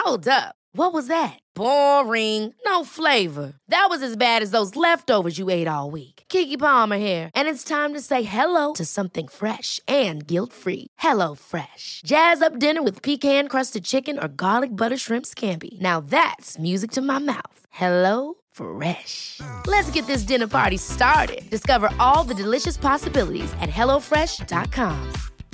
Hold up. What was that? Boring. No flavor. That was as bad as those leftovers you ate all week. Keke Palmer here, and it's time to say hello to something fresh and guilt-free. Hello Fresh. Jazz up dinner with pecan-crusted chicken or garlic butter shrimp scampi. Now that's music to my mouth. Hello Fresh. Let's get this dinner party started. Discover all the delicious possibilities at hellofresh.com.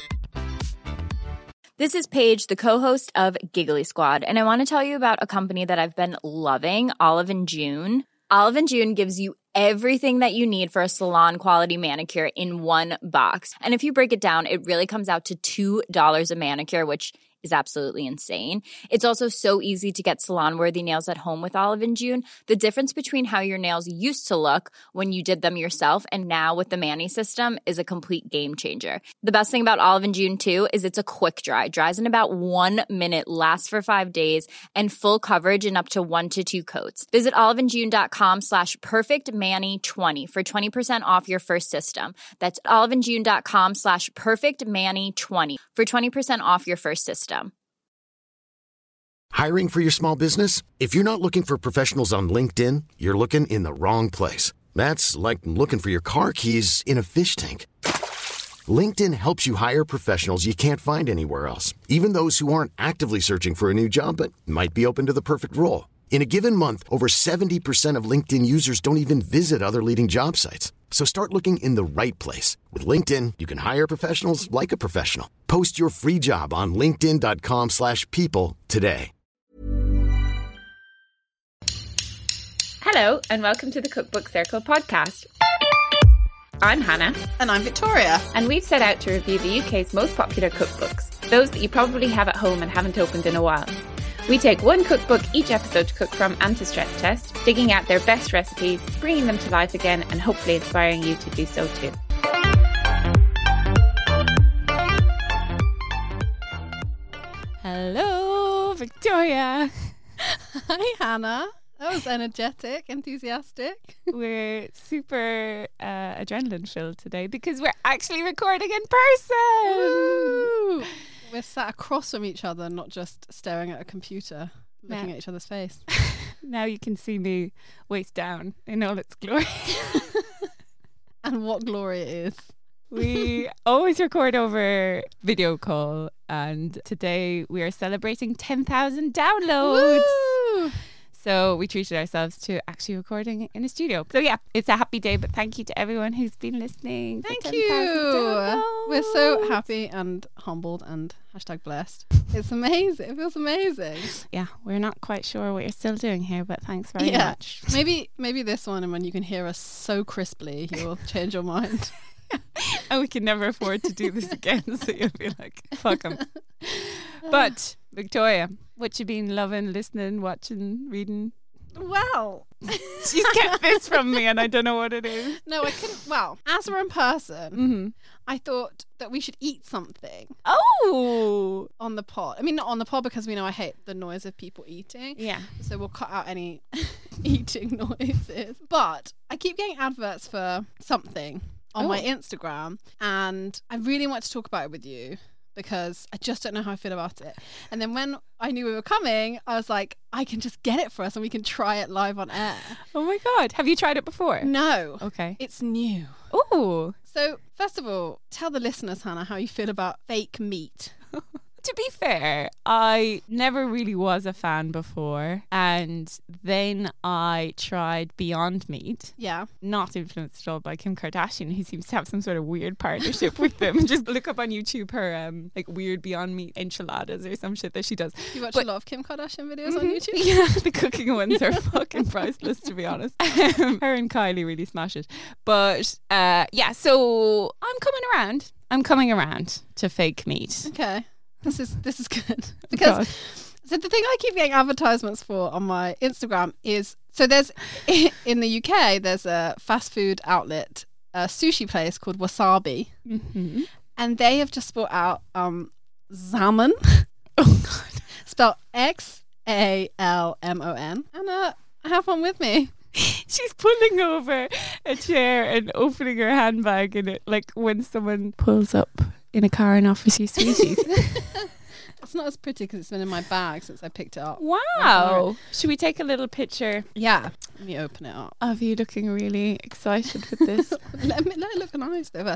This is Paige, the co-host of Giggly Squad, and I want to tell you about a company that I've been loving, Olive & June. Olive & June gives you everything that you need for a salon-quality manicure in one box. And if you break it down, it really comes out to $2 a manicure, which is absolutely insane. It's also so easy to get salon-worthy nails at home with Olive & June. The difference between how your nails used to look when you did them yourself and now with the Mani system is a complete game changer. The best thing about Olive & June, too, is it's a quick dry. Dries in about 1 minute, lasts for 5 days, and full coverage in up to 1 to 2 coats. Visit oliveandjune.com/perfectmani20 for 20% off your first system. That's oliveandjune.com/perfectmani20 for 20% off your first system. Hiring for your small business? If you're not looking for professionals on LinkedIn, you're looking in the wrong place. That's like looking for your car keys in a fish tank. LinkedIn helps you hire professionals you can't find anywhere else, even those who aren't actively searching for a new job but might be open to the perfect role. In a given month, over 70% of LinkedIn users don't even visit other leading job sites. So start looking in the right place. With LinkedIn, you can hire professionals like a professional. Post your free job on linkedin.com/people today. Hello, and welcome to the Cookbook Circle podcast. I'm Hannah. And I'm Victoria. And we've set out to review the UK's most popular cookbooks, those that you probably have at home and haven't opened in a while. We take one cookbook each episode to cook from and to stress test, digging out their best recipes, bringing them to life again, and hopefully inspiring you to do so too. Hello, Victoria. Hi, Hannah. That was energetic, enthusiastic. We're super adrenaline filled today because we're actually recording in person. Woo! We're sat across from each other, not just staring at a computer, looking at each other's face. Now you can see me waist down in all its glory. And what glory it is. We always record over video call, and today we are celebrating 10,000 downloads. Woo! So we treated ourselves to actually recording in a studio. So yeah, it's a happy day, but thank you to everyone who's been listening. Thank you. We're so happy and humbled and #blessed. It's amazing. It feels amazing. Yeah, we're not quite sure what you're still doing here, but thanks very much. Maybe this one, and when you can hear us so crisply, you'll change your mind. And we can never afford to do this again, so you'll be like, fuck them. But Victoria, what you been loving, listening, watching, reading? Well, she's kept this from me and I don't know what it is. No, I couldn't. Well, as we're in person, I thought that we should eat something. Oh, on the pod. I mean, not on the pod because we know I hate the noise of people eating. Yeah. So we'll cut out any eating noises. But I keep getting adverts for something on my Instagram, and I really want to talk about it with you because I just don't know how I feel about it. And then when I knew we were coming, I was like, I can just get it for us and we can try it live on air. Oh my God. Have you tried it before? No. Okay. It's new. Oh. So first of all, tell the listeners, Hannah, how you feel about fake meat. To be fair, I never really was a fan before, and then I tried Beyond Meat. Yeah. Not influenced at all by Kim Kardashian, who seems to have some sort of weird partnership with them. Just look up on YouTube her like weird Beyond Meat enchiladas or some shit that she does. You watch a lot of Kim Kardashian videos on YouTube? Yeah, the cooking ones are fucking priceless, to be honest. Her and Kylie really smash it. But yeah, so I'm coming around to fake meat. Okay. This is good because so the thing I keep getting advertisements for on my Instagram is, so there's in the UK there's a fast food outlet, a sushi place called Wasabi, and they have just brought out salmon. Oh God, spelled XALMON, and I have one with me. She's pulling over a chair and opening her handbag in it, like when someone pulls up in a car and offers you sweeties. That's not as pretty because it's been in my bag since I picked it up. Wow. Should we take a little picture Yeah. Let me open it up. of you looking really excited with this? Let it look nice though.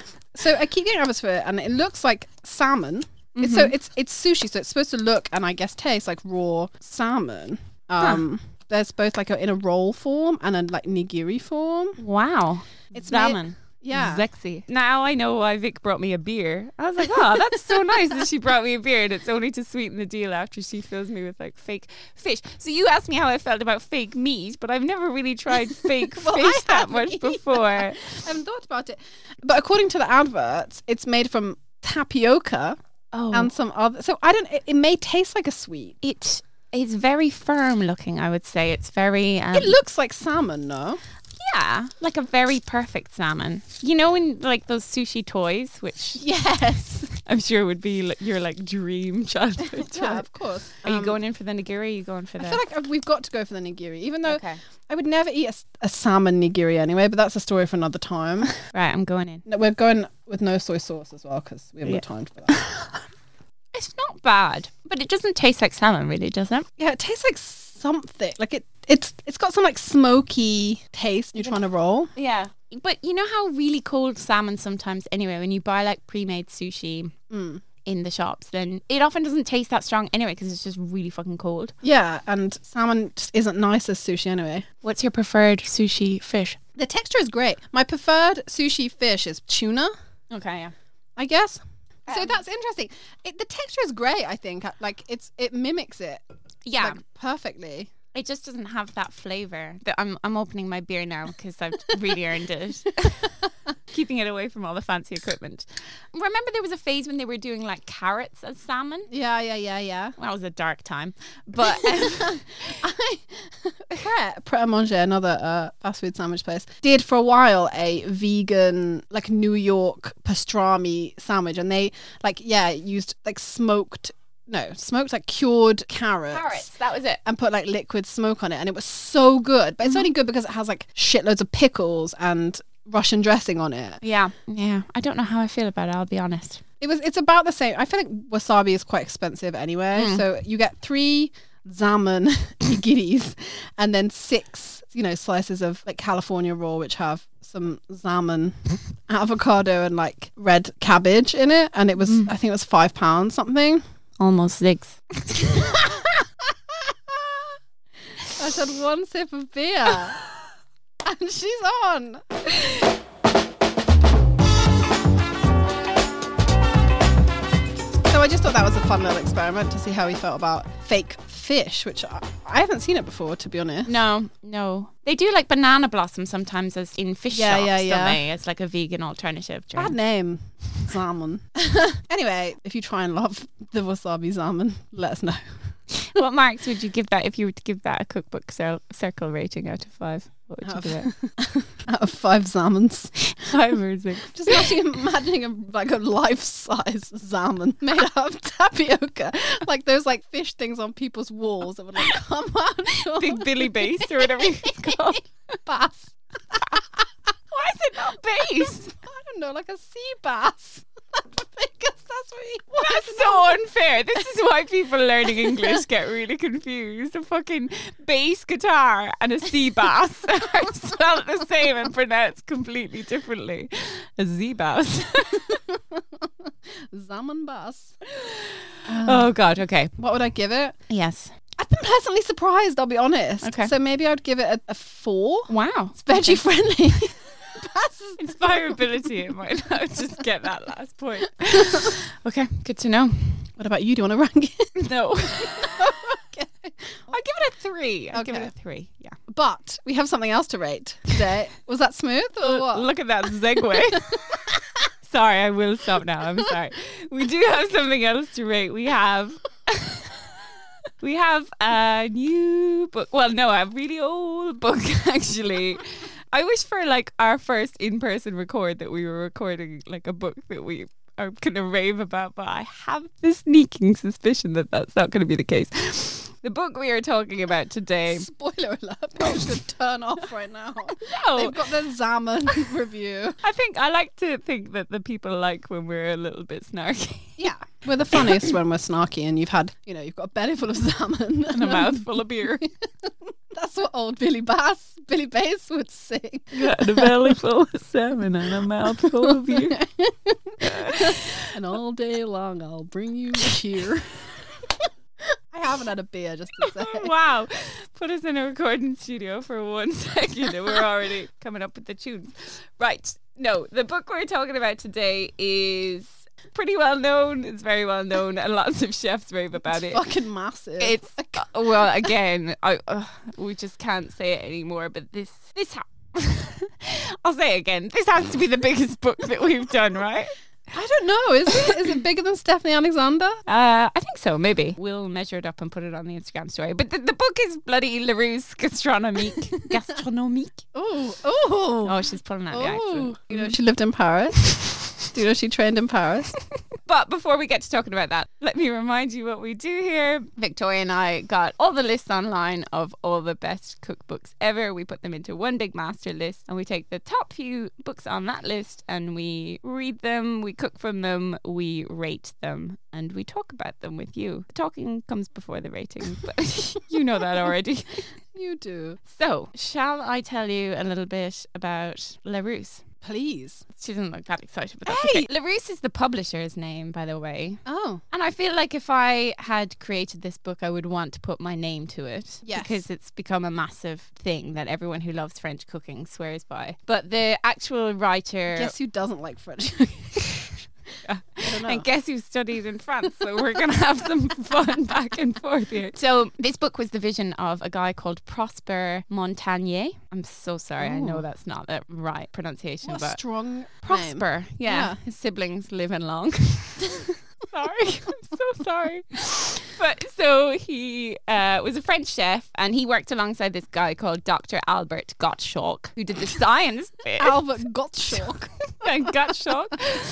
So I keep getting adverts for it, and it looks like salmon. It's sushi, so it's supposed to look and I guess taste like raw salmon. There's both like in a roll form and a like nigiri form. Wow. It's salmon. Yeah. Sexy. Now I know why Vic brought me a beer. I was like, oh, that's so nice that she brought me a beer, and it's only to sweeten the deal after she fills me with like fake fish. So you asked me how I felt about fake meat, but I've never really tried fake fish that much before. I haven't thought about it. But according to the adverts, it's made from tapioca and some other. So it may taste like a sweet. It is very firm looking, I would say. It's very... it looks like salmon, no? Yeah, like a very perfect salmon. You know, in like those sushi toys, which yes, I'm sure would be your like dream childhood toy. Yeah, of course. Are you going in for the nigiri? Are you going for I feel like we've got to go for the nigiri, even though Okay. I would never eat a salmon nigiri anyway. But that's a story for another time. Right, I'm going in. No, we're going with no soy sauce as well because we haven't got time for that. It's not bad, but it doesn't taste like salmon, really, does it? Yeah, it tastes like something. Like it's got some like smoky taste. You're trying to roll. Yeah. But you know how really cold salmon sometimes, anyway, when you buy like pre-made sushi in the shops, then it often doesn't taste that strong anyway because it's just really fucking cold. Yeah, and salmon just isn't nice as sushi anyway. What's your preferred sushi fish? The texture is great. My preferred sushi fish is tuna, Okay, yeah. I guess. So that's interesting. The texture is great, I think. Like it mimics it. Yeah. Like, perfectly. It just doesn't have that flavour. I'm opening my beer now because I've really earned it. Keeping it away from all the fancy equipment. Remember there was a phase when they were doing like carrots as salmon? Yeah. That was a dark time. But Pret a Manger, another fast food sandwich place, did for a while a vegan like New York pastrami sandwich, and they used like smoked like cured carrots. That was it. And put like liquid smoke on it, and it was so good. But it's only good because it has like shitloads of pickles and Russian dressing on it. Yeah. I don't know how I feel about it, I'll be honest. It's about the same. I feel like wasabi is quite expensive anyway. So you get 3 salmon nigiris and then 6, slices of like California roll, which have some salmon, avocado, and like red cabbage in it. And it was, I think it was £5 something. Almost 6. I just had one sip of beer. And she's on. So I just thought that was a fun little experiment to see how he felt about fake fish, which I haven't seen it before, to be honest. No. They do like banana blossom sometimes as in fish shops, don't they? It's like a vegan alternative drink. Bad name. Salmon. Anyway, if you try and love the wasabi salmon, let us know. What marks would you give that if you were to give that a cookbook circle rating out of 5? What would you give it? Out of 5 salmons. 5 or 6. Just imagining a life-size salmon made out of tapioca. Like those like fish things on people's walls that would like come out. Big Billy Bass or whatever it's called. Bass. Why is it not bass? I don't know, like a sea bass. Because that's what he wants. That's so unfair. This is why people learning English get really confused. A fucking bass guitar and a sea bass are spelled the same and pronounced completely differently. A sea bass. Salmon bass. Oh God. Okay. What would I give it? Yes. I've been pleasantly surprised, I'll be honest. Okay. So maybe I'd give it a 4. Wow. It's veggie friendly. Inspirability, it might not just get that last point. Okay, good to know. What about you? Do you want to rank it? No. Okay. I'll give it a 3. I'll give it a 3, yeah. But we have something else to rate today. Was that smooth or what? Look at that segue. Sorry, I will stop now. I'm sorry. We do have something else to rate. We have a new book. Well, no, a really old book, actually. I wish for like our first in-person record that we were recording like a book that we are going to rave about, but I have this sneaking suspicion that that's not going to be the case. The book we are talking about today... Spoiler alert, people should turn off right now. No. They've got the salmon review. I like to think that the people like when we're a little bit snarky. Yeah. We're the funniest when we're snarky and you've got a belly full of salmon And a mouthful of beer. That's what old Billy Bass would sing. Got a belly full of salmon and a mouthful of beer. And all day long I'll bring you cheer. I haven't had a beer, just to say. Wow. Put us in a recording studio for 1 second and we're already coming up with the tunes. Right. No, the book we're talking about today is pretty well known. It's very well known and lots of chefs rave about it. Fucking massive. It's, well, again, we just can't say it anymore, but this I'll say it again. This has to be the biggest book that we've done, right? I don't know. Is it? Is it bigger than Stephanie Alexander? I think so, maybe. We'll measure it up and put it on the Instagram story. But the book is bloody Larousse Gastronomique. Gastronomique. Oh, she's pulling out the accent. You know, she lived in Paris. Do you know she trained in Paris? But before we get to talking about that, let me remind you what we do here. Victoria and I got all the lists online of all the best cookbooks ever. We put them into one big master list and we take the top few books on that list and we read them, we cook from them, we rate them, and we talk about them with you. The talking comes before the rating, but you know that already. You do. So, shall I tell you a little bit about Larousse? Please. She doesn't look that excited, but that's okay. Larousse is the publisher's name, by the way. Oh. And I feel like if I had created this book, I would want to put my name to it. Yes. Because it's become a massive thing that everyone who loves French cooking swears by. But the actual writer... Guess who doesn't like French? And guess who studied in France? So we're going to have some fun back and forth here. So this book was the vision of a guy called Prosper Montagnier. I'm so sorry. I know that's not the right pronunciation. What a but strong Prosper. name. Yeah. His siblings living long. Sorry. I'm so sorry. But so he was a French chef and he worked alongside this guy called Dr. Albert Gottschalk, who did the science bit. Albert Gottschalk. Gottschalk.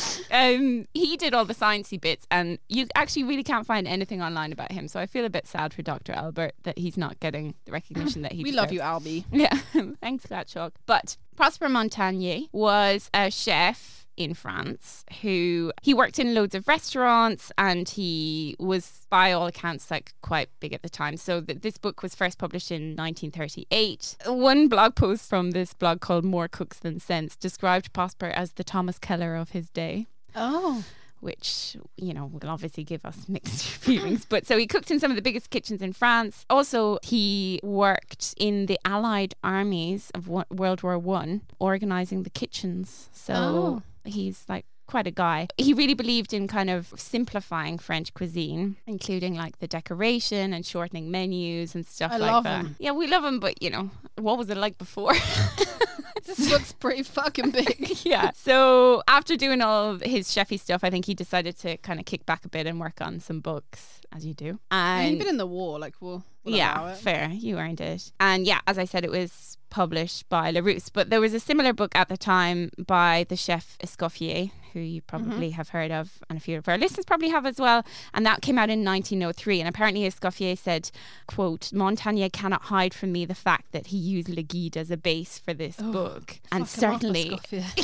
He did all the sciencey bits and you actually really can't find anything online about him. So I feel a bit sad for Dr. Albert that he's not getting the recognition that he We deserves. love you, Albie. Yeah. Thanks, Gottschalk. But Prosper Montagnier was a chef in France who he worked in loads of restaurants and he was by all accounts like quite big at the time. So this book was first published in 1938. One blog post from this blog called More Cooks Than Sense described Prosper as the Thomas Keller of his day. Oh. Which, you know, will obviously give us mixed feelings. But so he cooked in some of the biggest kitchens in France. Also, he worked in the Allied armies of World War I, organising the kitchens. So he's like quite a guy. He really believed in kind of simplifying French cuisine, including like the decoration and shortening menus and stuff I like love that. him. Yeah, we love him, but you know, what was it like before? This book's pretty fucking big. Yeah. So after doing all of his chefy stuff, I think he decided to kind of kick back a bit and work on some books, as you do. And You've been in the war, like we'll allow yeah, it. fair. You earned it. And yeah, as I said, it was published by Larousse, but there was a similar book at the time by the chef Escoffier, who you probably have heard of, and a few of our listeners probably have as well, and that came out in 1903. And apparently Escoffier said, quote, "Montagnier cannot hide from me the fact that he used Le Guide as a base for this book, and certainly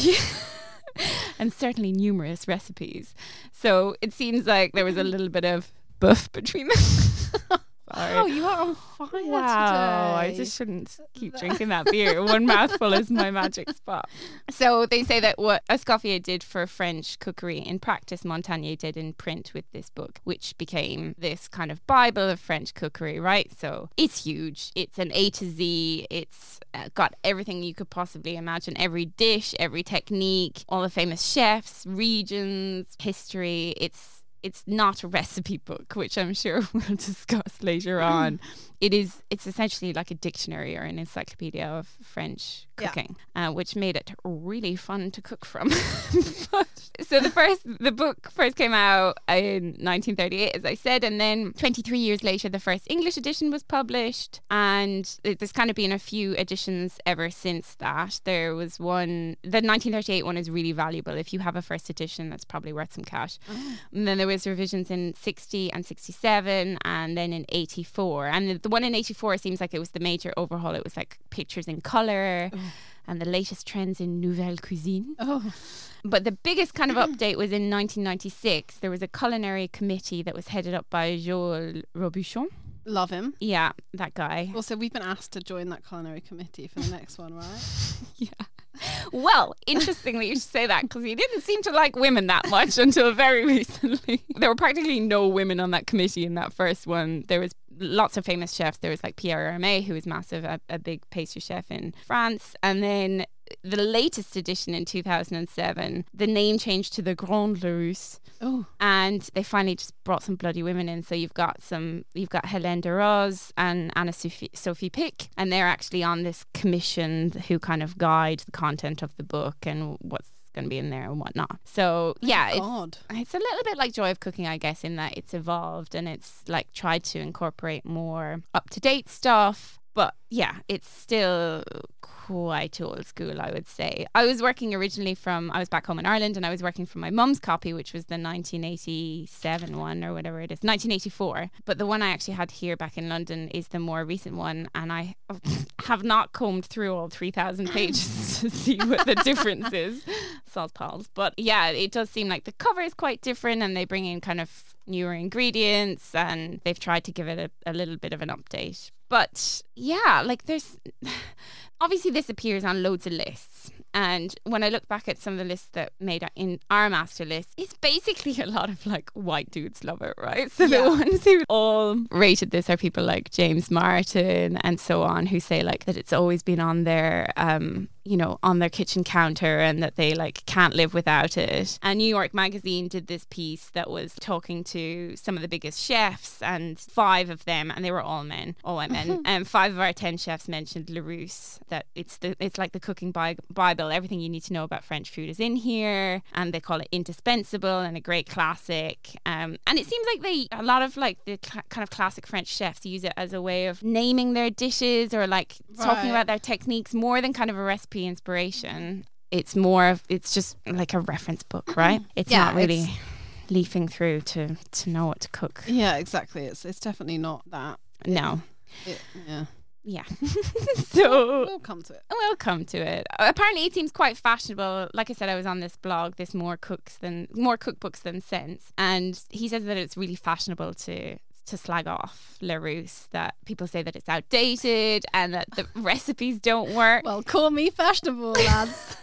and certainly numerous recipes." So it seems like there was a little bit of buff between them. Sorry. Oh, you are on fire Wow, I today. just shouldn't keep drinking that beer. One mouthful is my magic spot. So they say that what Escoffier did for French cookery in practice, Montagnier did in print with this book, which became this kind of Bible of French cookery, right? So it's huge. It's an A to Z. It's got everything you could possibly imagine. Every dish, every technique, all the famous chefs, regions, history. It's not a recipe book, which I'm sure we'll discuss later on. It's essentially like a dictionary or an encyclopedia of French cooking, which made it really fun to cook from. So the book first came out in 1938, as I said, and then 23 years later, the first English edition was published, and there's kind of been a few editions ever since that. There was one, the 1938 one is really valuable. If you have a first edition, that's probably worth some cash. And then there was revisions in 60 and 67, and then in 84. And the one in 84 seems like it was the major overhaul. It was like pictures in colour. and the latest trends in nouvelle cuisine. Oh. But the biggest kind of update was in 1996. There was a culinary committee that was headed up by Joël Robuchon. Love him. Yeah, that guy. Also, we've been asked to join that culinary committee for the next one, right? Yeah. Well, interestingly, you should say that because he didn't seem to like women that much until very recently. There were practically no women on that committee in that first one. There was lots of famous chefs. There was like Pierre Hermé, who was massive, a big pastry chef in France. And then the latest edition in 2007, the name changed to the Grande Larousse. Oh. And they finally just brought some bloody women in. So you've got Hélène de Rose and Anna-Sophie Pic, and they're actually on this commission who kind of guide the content of the book and what's going to be in there and whatnot. So yeah, it's a little bit like Joy of Cooking, I guess, in that it's evolved and it's like tried to incorporate more up-to-date stuff. But yeah, it's still quite old school, I would say. I was back home in Ireland, and I was working from my mum's copy, which was the 1987 one or whatever it is, 1984. But the one I actually had here back in London is the more recent one, and I have not combed through all 3,000 pages to see what the difference is. Salt pals. But yeah, it does seem like the cover is quite different, and they bring in kind of newer ingredients, and they've tried to give it a little bit of an update. But yeah, like there's obviously this appears on loads of lists. And when I look back at some of the lists that made in our master list, it's basically a lot of like white dudes love it, right? So the ones who all rated this are people like James Martin and so on, who say like that it's always been on their on their kitchen counter and that they like can't live without it. And New York Magazine did this piece that was talking to some of the biggest chefs, and 5 of them, and they were all white men, and 5 of our 10 chefs mentioned Larousse, that it's like the cooking Bible. Everything you need to know about French food is in here, and they call it indispensable and a great classic. And it seems like a lot of like the kind of classic French chefs use it as a way of naming their dishes or like talking about their techniques more than kind of a recipe inspiration. It's just like a reference book, right? It's not really leafing through to know what to cook. Yeah, exactly. It's definitely not that. No. Yeah. So we'll come to it. We'll come to it. Apparently it seems quite fashionable. Like I said, I was on this blog, this more cookbooks than sense, and he says that it's really fashionable to slag off Larousse, that people say that it's outdated and that the recipes don't work. Well, call me fashionable, lads.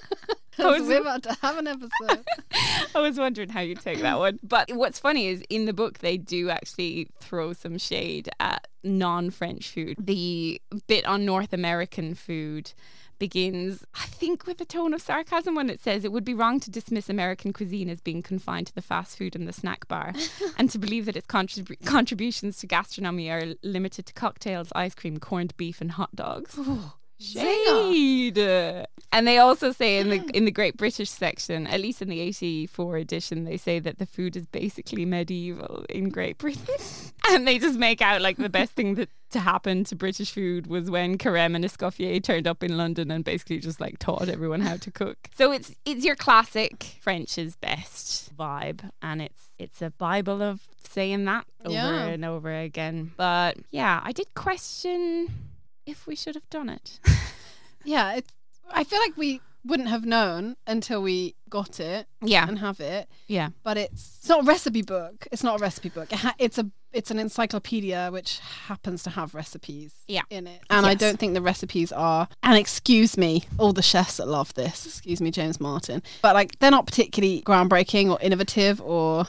We're about to have an episode. I was wondering how you'd take that one. But what's funny is in the book they do actually throw some shade at non-French food. The bit on North American food begins, I think, with a tone of sarcasm when it says it would be wrong to dismiss American cuisine as being confined to the fast food and the snack bar, and to believe that its contributions to gastronomy are limited to cocktails, ice cream, corned beef and hot dogs. Ooh. Shade. And they also say in the Great British section, at least in the 84 edition, they say that the food is basically medieval in Great Britain. And they just make out like the best thing to happen to British food was when Carême and Escoffier turned up in London and basically just like taught everyone how to cook. So it's your classic French's best vibe, and it's a Bible of saying that over and over again. But yeah, I did question if we should have done it. Yeah, I feel like we wouldn't have known until we got it and have it. Yeah. But it's not a recipe book. It's not a recipe book. It's an encyclopedia which happens to have recipes in it. And I don't think the recipes are, and excuse me, all the chefs that love this, excuse me, James Martin, but like they're not particularly groundbreaking or innovative or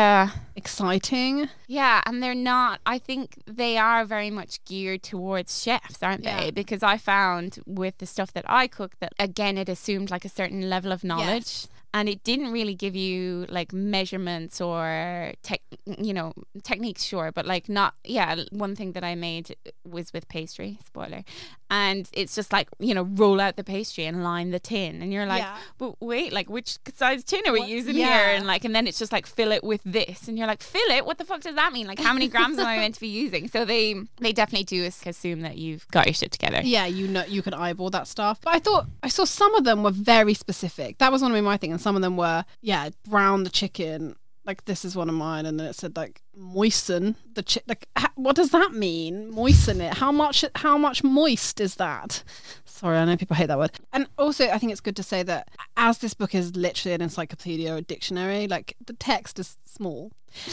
exciting. Yeah, and they're not. I think they are very much geared towards chefs, aren't they? Because I found with the stuff that I cook that, again, it assumed like a certain level of knowledge. Yes. And it didn't really give you like measurements or techniques, sure, but like not. Yeah, one thing that I made was with pastry. Spoiler, and it's just like roll out the pastry and line the tin, and you're like, but wait, like which size tin are we using here? And then it's just like fill it with this, and you're like, fill it? What the fuck does that mean? Like how many grams am I meant to be using? So they definitely do assume that you've got your shit together. Yeah, you can eyeball that stuff. But I thought I saw some of them were very specific. That was one of my things. And some of them were, brown the chicken like, this is one of mine, and then it said like moisten the like, what does that mean? Moisten it? How much moist is that? Sorry, I know people hate that word. And also, I think it's good to say that as this book is literally an encyclopedia or a dictionary, like, the text is small,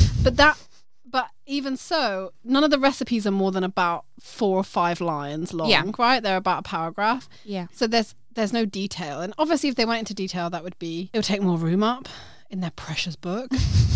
but even so, none of the recipes are more than about 4 or 5 lines long, right? They're about a paragraph. Yeah. So there's no detail. And obviously, if they went into detail, it would take more room up in their precious book.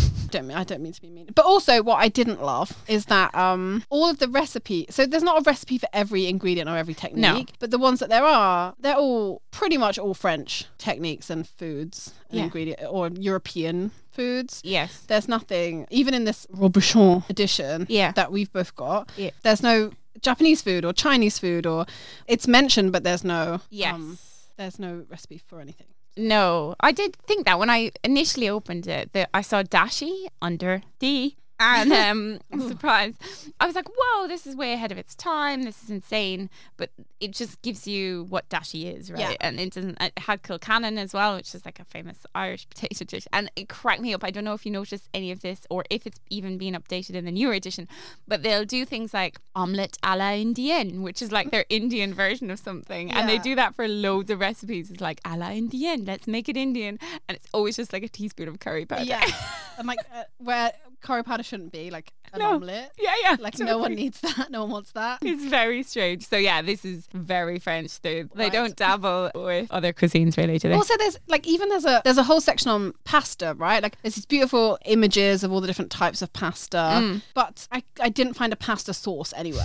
I don't mean to be mean. But also, what I didn't love is that all of the recipe, so there's not a recipe for every ingredient or every technique, but the ones that there are, they're all pretty much all French techniques and foods and ingredient, or European foods. Yes. There's nothing, even in this Robuchon edition that we've both got, there's no Japanese food or Chinese food, or it's mentioned, but there's no there's no recipe for anything. No, I did think that when I initially opened it, that I saw dashi under D, and I'm surprised. I was like, whoa, this is way ahead of its time. This is insane. But it just gives you what dashi is, right? Yeah. And it had Kilcannon as well, which is like a famous Irish potato dish. And it cracked me up. I don't know if you noticed any of this or if it's even been updated in the newer edition, but they'll do things like omelette à la indienne, which is like their Indian version of something. Yeah. And they do that for loads of recipes. It's like à la indienne, let's make it Indian. And it's always just like a teaspoon of curry powder. Yeah. And like where curry powder shouldn't be, like an omelette. Yeah. Like totally. No one needs that. No one wants that. It's very strange. So yeah, this is very French. They don't dabble with other cuisines really, do they? Also, there's a whole section on pasta, right? Like there's these beautiful images of all the different types of pasta, but I didn't find a pasta sauce anywhere.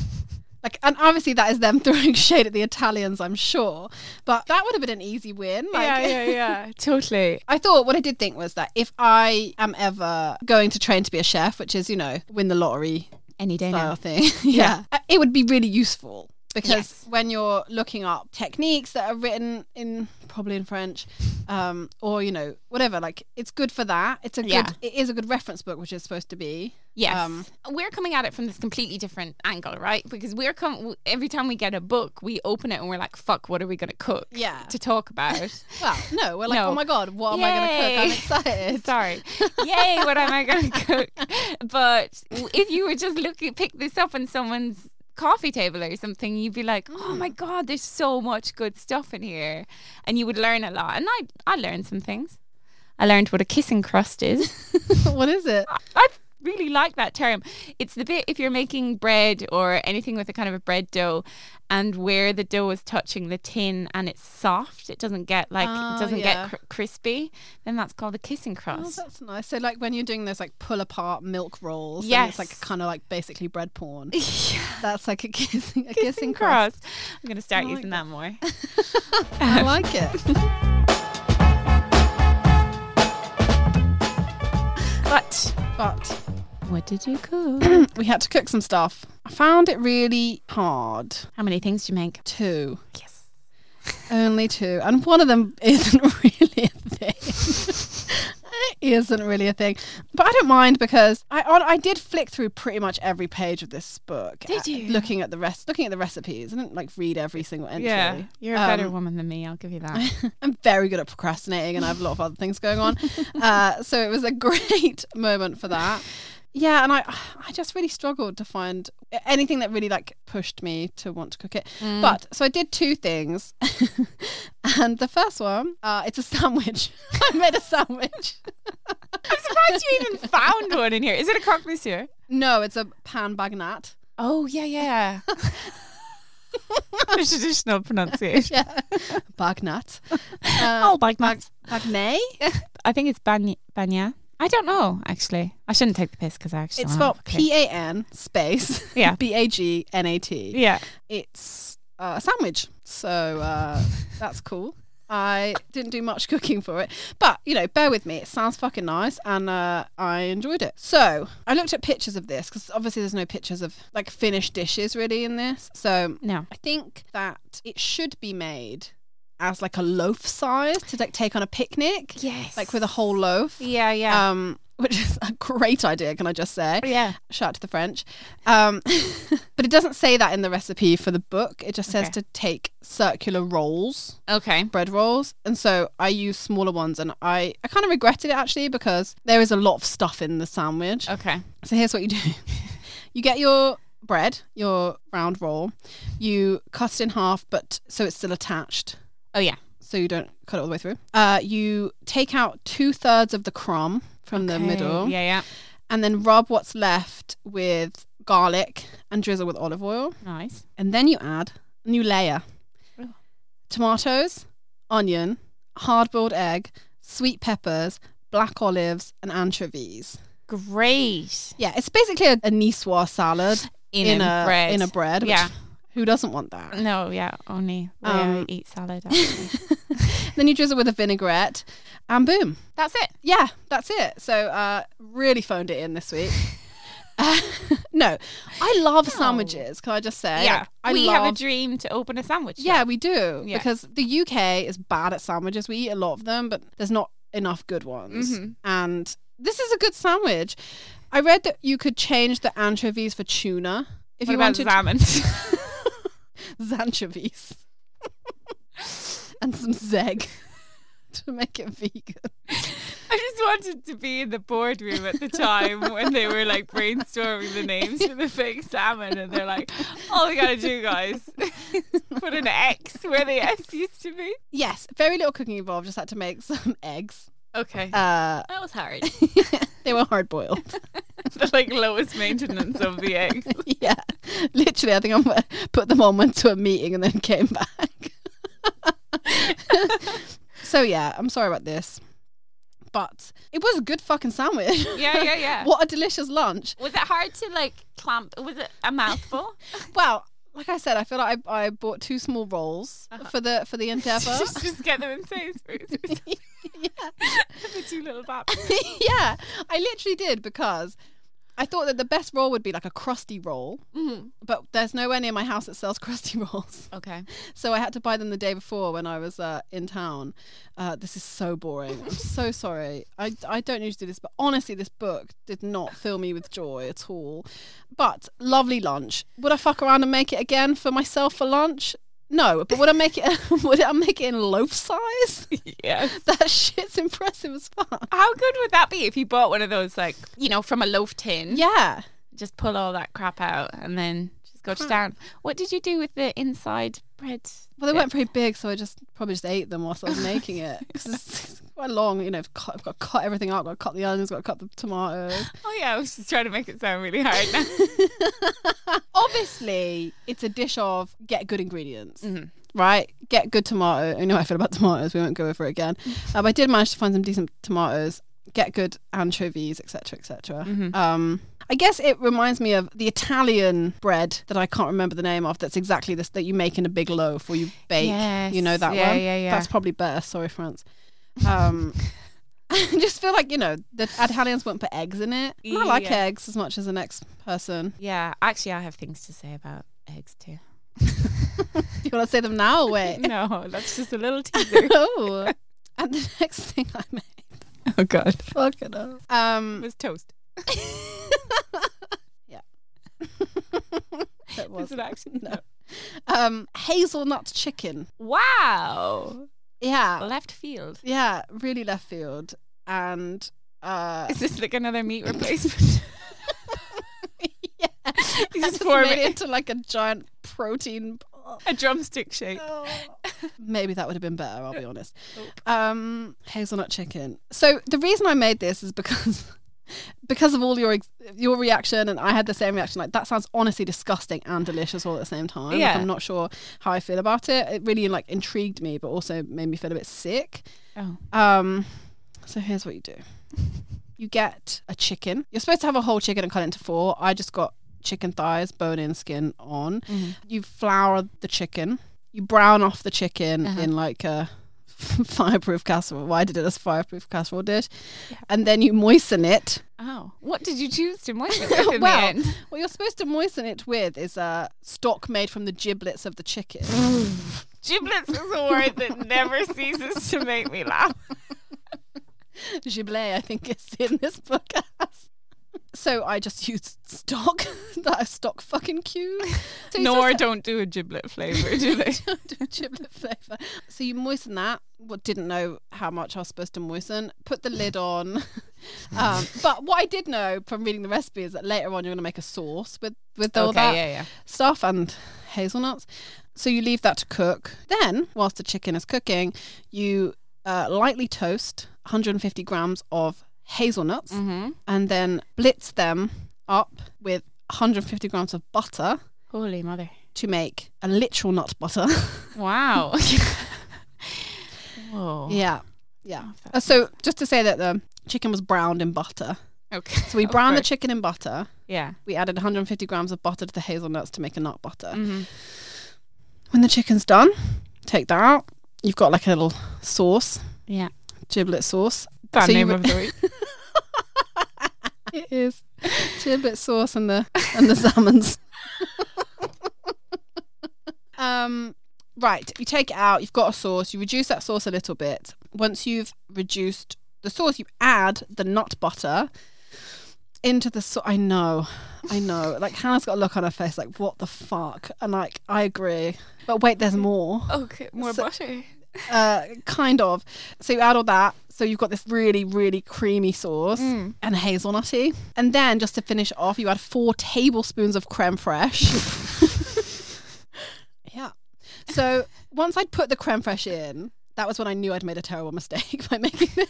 Like, and obviously that is them throwing shade at the Italians, I'm sure. But that would have been an easy win. Like, yeah, totally. I thought, what I did think was that if I am ever going to train to be a chef, which is, win the lottery any day style now thing, it would be really useful. Because when you're looking up techniques that are written probably in French, or whatever, like it's good for that. It is a good reference book, which is supposed to be. Yes, we're coming at it from this completely different angle, right? Because every time we get a book, we open it and we're like, "Fuck, what are we going to cook?" To talk about. Well, no, we're like, "Oh my god, what am I going to cook?" I'm excited. Sorry, yay! What am I going to cook? But if you were just pick this up on someone's coffee table or something, you'd be like, oh my god, there's so much good stuff in here, and you would learn a lot. And I learned some things. I learned what a kissing crust is. What is it? I really like that term. It's the bit if you're making bread or anything with a kind of a bread dough, and where the dough is touching the tin and it's soft, it doesn't get get crispy, then that's called a kissing crust. Oh, that's nice. So like when you're doing those like pull apart milk rolls, yes, and it's like kind of like basically bread porn. That's like a kissing crust. I'm going to start using that more. I like it. But what did you cook? We had to cook some stuff. I found it really hard. How many things did you make? 2. Yes. Only 2. And one of them isn't really a thing. It isn't really a thing. But I don't mind because I did flick through pretty much every page of this book. Did you? Looking at the recipes. I didn't like read every single entry. Yeah, you're a better woman than me, I'll give you that. I'm very good at procrastinating and I have a lot of other things going on. So it was a great moment for that. Yeah, and I just really struggled to find anything that really like pushed me to want to cook it. But so I did 2 things. And the first one, it's a sandwich. I made a sandwich. I'm surprised you even found one in here. Is it a croque monsieur? No, it's a pan bagnat. Oh, yeah. The traditional pronunciation. Bagnat. Bagnat. Bagnat? I think it's bagna. I don't know, actually. I shouldn't take the piss because I actually it's spelled PAN space BAGNAT. Yeah. It's a sandwich. So that's cool. I didn't do much cooking for it. But, bear with me. It sounds fucking nice and I enjoyed it. So I looked at pictures of this because obviously there's no pictures of like finished dishes really in this. So no. I think that it should be made as like a loaf size to like take on a picnic. Yes. Like with a whole loaf. Yeah. Which is a great idea, can I just say? Yeah. Shout out to the French. But it doesn't say that in the recipe for the book. It just says to take circular rolls. Okay. Bread rolls. And so I use smaller ones, and I kind of regretted it actually because there is a lot of stuff in the sandwich. Okay. So here's what you do. You get your bread, your round roll. You cut it in half, but so it's still attached. Oh, yeah. So you don't cut it all the way through. You take out 2/3 of the crumb from the middle. Yeah. And then rub what's left with garlic and drizzle with olive oil. Nice. And then you add a new layer. Oh. Tomatoes, onion, hard-boiled egg, sweet peppers, black olives, and anchovies. Great. Yeah, it's basically a niçoise salad In a bread. In a bread. Which, Yeah. who doesn't want that? No, yeah. Only I eat salad, actually. Then you drizzle with a vinaigrette, and boom. That's it. Yeah, that's it. So really phoned it in this week. No, I love sandwiches. Can I just say? Yeah. Like, We have a dream to open a sandwich Yeah, shop. we do. Yeah. Because the UK is bad at sandwiches. We eat a lot of them, but there's not enough good ones. Mhm. And this is a good sandwich. I read that you could change the anchovies for tuna if What you about wanted. salmon? Zanchovies. And some zeg to make it vegan. I just wanted to be in the boardroom at the time when they were like brainstorming the names for the fake salmon, and they're like, all we gotta do, guys, is put an X where the S used to be. Yes, very little cooking involved. Just had to make some eggs. Okay. That was hard. They were hard boiled. The like lowest maintenance of the eggs. Yeah, literally. I think I put them on, went to a meeting, and then came back. So yeah, I'm sorry about this, but it was a good fucking sandwich. Yeah. What a delicious lunch. Was it hard to like clamp? Was it a mouthful? Well, like I said, I feel like I bought 2 small rolls for the endeavour. just get them in Sainsbury's. Yeah. The 2 little baps. Yeah, I literally did because I thought that the best roll would be like a crusty roll, but there's nowhere near my house that sells crusty rolls. Okay. So I had to buy them the day before when I was in town. This is so boring. I'm so sorry. I don't usually do this, but honestly, this book did not fill me with joy at all. But lovely lunch. Would I fuck around and make it again for myself for lunch? No, but would I make it? Would I make it in loaf size? Yeah. That shit's impressive as fuck. How good would that be if you bought one of those, like, you know, from a loaf tin? Yeah. Just pull all that crap out and then just go to town. What did you do with the inside bread? Well, they weren't very big, so I probably just ate them whilst I was making it. 'Cause it's quite long, you know. I've got to cut everything out. I've got to cut the onions. Got to cut the tomatoes. Oh yeah, I was just trying to make it sound really hard now. Obviously, it's a dish of get good ingredients, right? Get good tomato. You know how I feel about tomatoes. We won't go over it again. I did manage to find some decent tomatoes. Get good anchovies, etc., etc. I guess it reminds me of the Italian bread that I can't remember the name of. That's exactly this that you make in a big loaf or you bake. Yes. You know that Yeah, one. yeah. That's probably better. Sorry, France. I just feel like, you know, the Italians won't put eggs in it. And I like Yeah. eggs as much as the next person. Yeah, actually, I have things to say about eggs too. You want to say them now? Or wait. No, that's just a little teaser. Oh. And the next thing I made. Oh God, Fuck it up. it was toast. Yeah. That Was it actually? No. Hazelnut chicken. Wow. Yeah. Left field. Yeah, really left field. And Is this like another meat replacement? yeah. You I just just form made it it into like a giant protein. a drumstick shape. Maybe that would have been better, I'll be honest. Hazelnut chicken. So the reason I made this is because of all your reaction, and I had the same reaction. Like, that sounds honestly disgusting and delicious all at the same time. Yeah. Like, I'm not sure how I feel about it. It really like intrigued me, but also made me feel a bit sick. Oh. So here's what you do. You get a chicken. You're supposed to have a whole chicken and cut it into 4. I just got chicken thighs, bone in, skin on. You flour the chicken. You brown off the chicken in like a fireproof casserole. Well, I did it as a fireproof casserole dish. Yeah. And then you moisten it. Oh. What did you choose to moisten it with in the Well, end? what you're supposed to moisten it with is stock made from the giblets of the chicken. Giblets is a word that never ceases to make me laugh. Giblet, I think it's in this book as. So I just used stock, that stock fucking cube. So Nor don't do a giblet flavour, do they? Don't do a giblet flavour. So you moisten that. Didn't know how much I was supposed to moisten. Put the lid on. But what I did know from reading the recipe is that later on you're going to make a sauce with all that stuff and hazelnuts. So you leave that to cook. Then, whilst the chicken is cooking, you lightly toast 150 grams of hazelnuts and then blitz them up with 150 grams of butter. Holy mother. To make a literal nut butter. Wow. Whoa. Yeah. So just to say that the chicken was browned in butter. Okay. So we browned the chicken in butter. Yeah. We added 150 grams of butter to the hazelnuts to make a nut butter. When the chicken's done, take that out. You've got like a little sauce. Yeah. Giblet sauce. Bad name of the week. It is. Giblet sauce and the salmons. Right, you take it out, you've got a sauce, you reduce that sauce a little bit. Once you've reduced the sauce, you add the nut butter into the sauce. I know. Like, Hannah's got a look on her face like, what the fuck? And like, I agree. But wait, there's more. Okay, more butter. Kind of. So you add all that. So you've got this really, really creamy sauce and hazelnutty. And then just to finish it off, you add 4 tablespoons of creme fraiche. Yeah. So once I'd put the creme fraiche in, that was when I knew I'd made a terrible mistake by making this.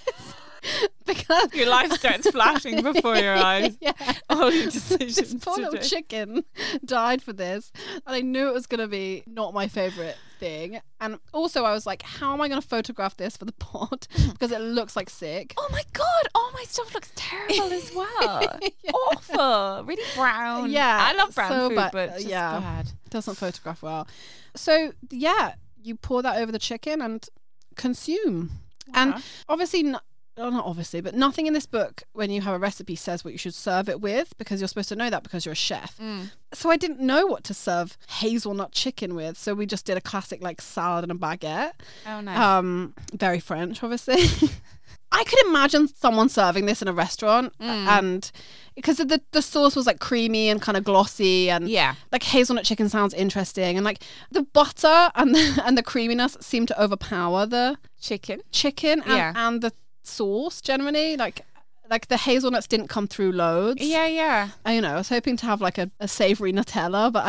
Because your life starts flashing before your eyes. Yeah. All your decisions. This poor little chicken died for this. And I knew it was going to be not my favourite thing. And also I was like, how am I going to photograph this for the pod? Because it looks like sick. Oh my God, all my stuff looks terrible as well. Yeah. Awful. Really brown. Yeah. I love brown food, bad. but just bad. Doesn't photograph well. So yeah, you pour that over the chicken and consume. And obviously not obviously, but nothing in this book when you have a recipe says what you should serve it with, because you're supposed to know that because you're a chef. So I didn't know what to serve hazelnut chicken with, so we just did a classic like salad and a baguette. Oh nice. Very French, obviously. I could imagine someone serving this in a restaurant, and because the sauce was like creamy and kind of glossy, and like hazelnut chicken sounds interesting, and like the butter and the creaminess seemed to overpower the chicken and the sauce generally. Like the hazelnuts didn't come through loads. I was hoping to have like a savory Nutella, but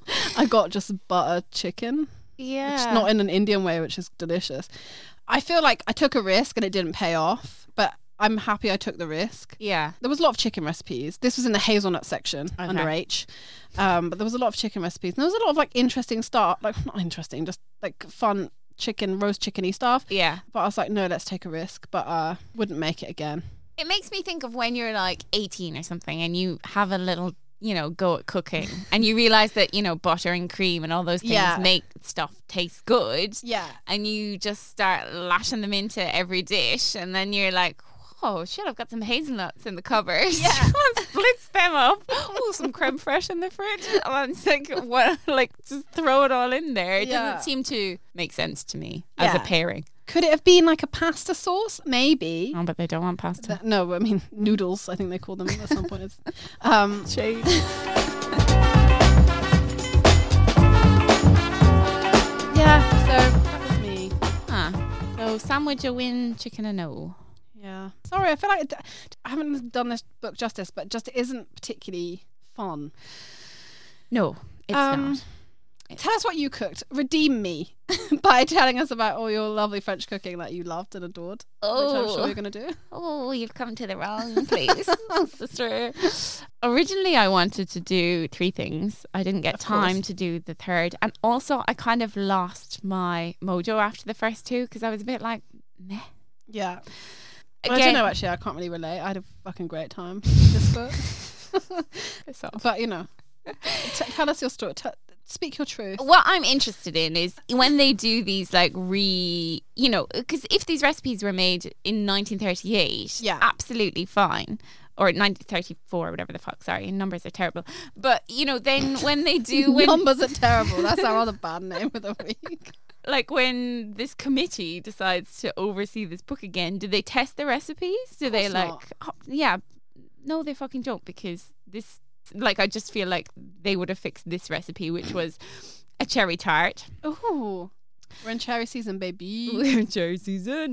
I got just butter chicken, which is not in an Indian way, which is delicious. I feel like I took a risk and it didn't pay off, but I'm happy I took the risk. There was a lot of chicken recipes. This was in the hazelnut section under H, but there was a lot of chicken recipes, and there was a lot of like interesting stuff, like not interesting, just like fun roast chickeny stuff. But I was like, no, let's take a risk, but wouldn't make it again. It makes me think of when you're like 18 or something and you have a little, go at cooking and you realize that, butter and cream and all those things make stuff taste good. And you just start lashing them into every dish, and then you're like, oh shit, I've got some hazelnuts in the cupboard. Let's blitz them up. Oh, some creme fraiche in the fridge. And it's like, just throw it all in there. It doesn't seem to make sense to me as a pairing. Could it have been like a pasta sauce? Maybe. Oh, but they don't want pasta. No, I mean noodles, I think they call them at some point. Shade. So that was me. So sandwich a win, chicken a no. Yeah. Sorry, I feel like I haven't done this book justice, but just it isn't particularly fun. No, it's not. Tell us what you cooked. Redeem me by telling us about all your lovely French cooking that you loved and adored. Which I'm sure you're going to do. Oh, you've come to the wrong place, sister. Originally, I wanted to do 3 things. I didn't get time to do the third. And also, I kind of lost my mojo after the first 2 because I was a bit like, meh. Yeah. Well, I don't know, actually. I can't really relate. I had a fucking great time with this book. But, tell us your story. Speak your truth. What I'm interested in is when they do these like because if these recipes were made in 1938, absolutely fine. Or 1934 or whatever the fuck, sorry, numbers are terrible. But, then when they do... Numbers are terrible. That's our other bad name of the week. like when this committee decides to oversee this book again, do they test the recipes? Do they no, they fucking don't, because this, like, I just feel like they would have fixed this recipe, which was a cherry tart. Oh, we're in cherry season, baby. We're in cherry season.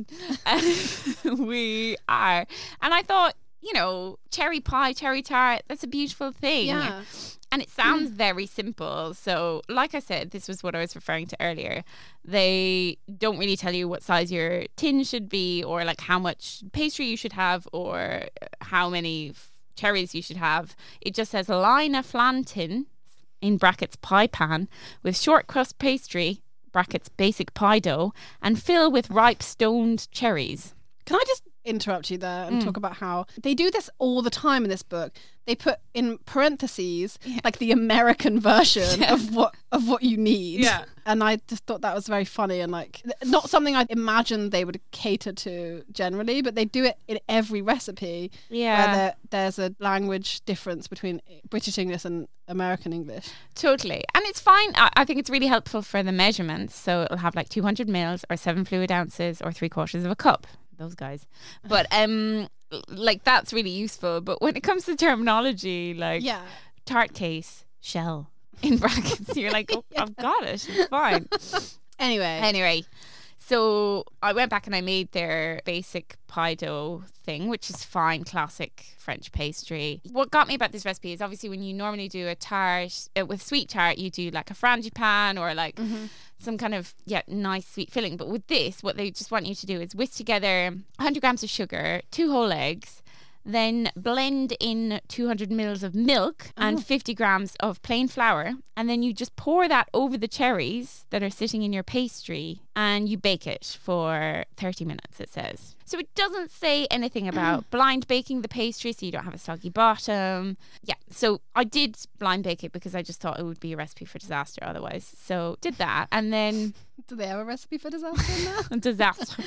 We are. And I thought, you know, cherry pie, cherry tart, that's a beautiful thing. Yeah. And it sounds very simple. So, like I said, this was what I was referring to earlier. They don't really tell you what size your tin should be, or like how much pastry you should have, or how many cherries you should have. It just says line a flan tin, in brackets pie pan, with short crust pastry, brackets basic pie dough, and fill with ripe stoned cherries. Can I just interrupt you there and talk about how they do this all the time in this book? They put in parentheses like the American version of what you need. Yeah. And I just thought that was very funny, and like not something I imagined they would cater to generally, but they do it in every recipe. Yeah. Where there's a language difference between British English and American English. Totally. And it's fine. I think it's really helpful for the measurements. So it'll have like 200 mils or 7 fluid ounces or 3/4 of a cup. Those guys. But like that's really useful. But when it comes to terminology, like tart case, shell, in brackets, you're like, oh, I've got it. It's fine. Anyway, so I went back and I made their basic pie dough thing, which is fine, classic French pastry. What got me about this recipe is obviously when you normally do a tart, with sweet tart, you do like a frangipane or like some kind of nice sweet filling. But with this, what they just want you to do is whisk together 100 grams of sugar, 2 whole eggs, then blend in 200 mils of milk and 50 grams of plain flour, and then you just pour that over the cherries that are sitting in your pastry, and you bake it for 30 minutes, it says. So it doesn't say anything about blind baking the pastry so you don't have a soggy bottom. Yeah, so I did blind bake it because I just thought it would be a recipe for disaster otherwise. So did that, and then... Do they have a recipe for disaster in there? Disaster.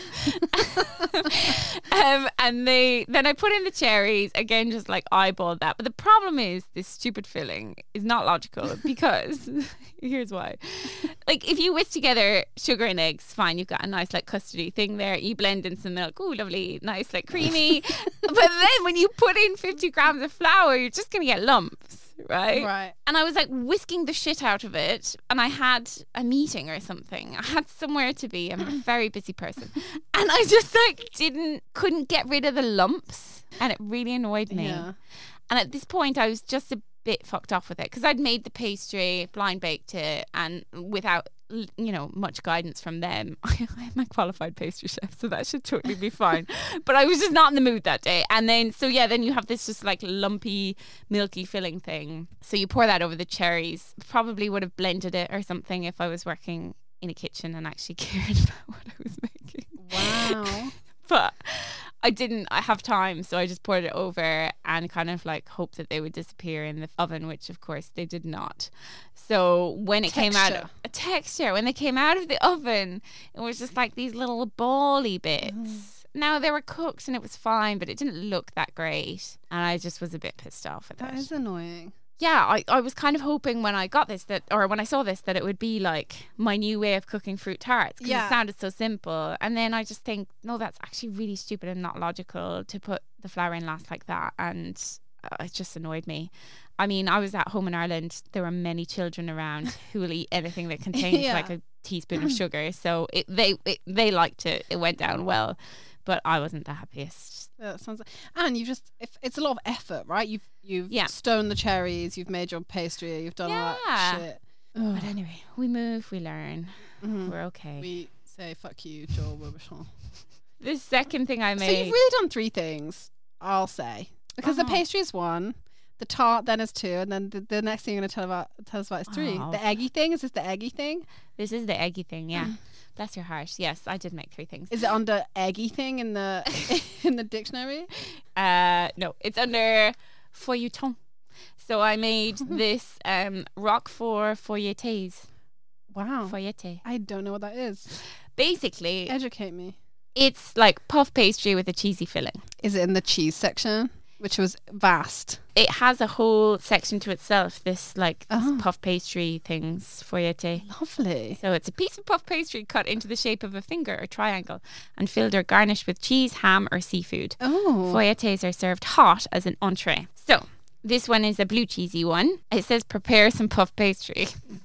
And then I put in the cherries, again, just like eyeballed that. But the problem is this stupid filling is not logical, because here's why. Like if you whisk together sugar and eggs, fine, you've got a nice like custardy thing there. You blend in some milk, ooh, lovely, nice, like creamy. But then when you put in 50 grams of flour, you're just going to get lumps. Right. And I was like whisking the shit out of it, and I had a meeting or something. I had somewhere to be. I'm a very busy person, and I just like couldn't get rid of the lumps, and it really annoyed me. Yeah. And at this point, I was just a bit fucked off with it because I'd made the pastry, blind baked it, and without much guidance from them. I'm a qualified pastry chef, so that should totally be fine. But I was just not in the mood that day. And then, then you have this just like lumpy, milky filling thing. So you pour that over the cherries. Probably would have blended it or something if I was working in a kitchen and actually cared about what I was making. Wow. But I didn't have time, so I just poured it over and kind of like hoped that they would disappear in the oven, which of course they did not. So when it came out of when they came out of the oven, it was just like these little bally bits. Now they were cooked and it was fine, but it didn't look that great, and I just was a bit pissed off with it. That is annoying. Yeah, I was kind of hoping when I got this when I saw this that it would be like my new way of cooking fruit tarts, because it sounded so simple. And then I just think, no, that's actually really stupid and not logical to put the flour in last like that. And it just annoyed me. I mean, I was at home in Ireland. There were many children around who will eat anything that contains like a teaspoon of sugar. So they liked it. It went down well. But I wasn't the happiest. Yeah, that sounds like, and it's a lot of effort, right? You've stoned the cherries, you've made your pastry, you've done all that shit. But anyway, we move, we learn. We're okay. We say fuck you, Joel Robuchon. The second thing I made. So you've really done 3 things, I'll say, because the pastry is 1, the tart then is 2, and then the next thing you're going to tell us about is 3. The eggy thing. Is this the eggy thing? This is the eggy thing. Yeah. Bless your heart. Yes, I did make 3 things. Is it under eggy thing in the in the dictionary? No, it's under feuilleton. So I made this Roquefort feuilletés. Wow. Feuilleté. I don't know what that is. Basically, educate me. It's like puff pastry with a cheesy filling. Is it in the cheese section? which was vast. It has a whole section to itself, this puff pastry things, foyete. Lovely. So it's a piece of puff pastry cut into the shape of a finger or triangle and filled or garnished with cheese, ham or seafood. Oh. Foyetes are served hot as an entree. So this one is a blue cheesy one. It says prepare some puff pastry.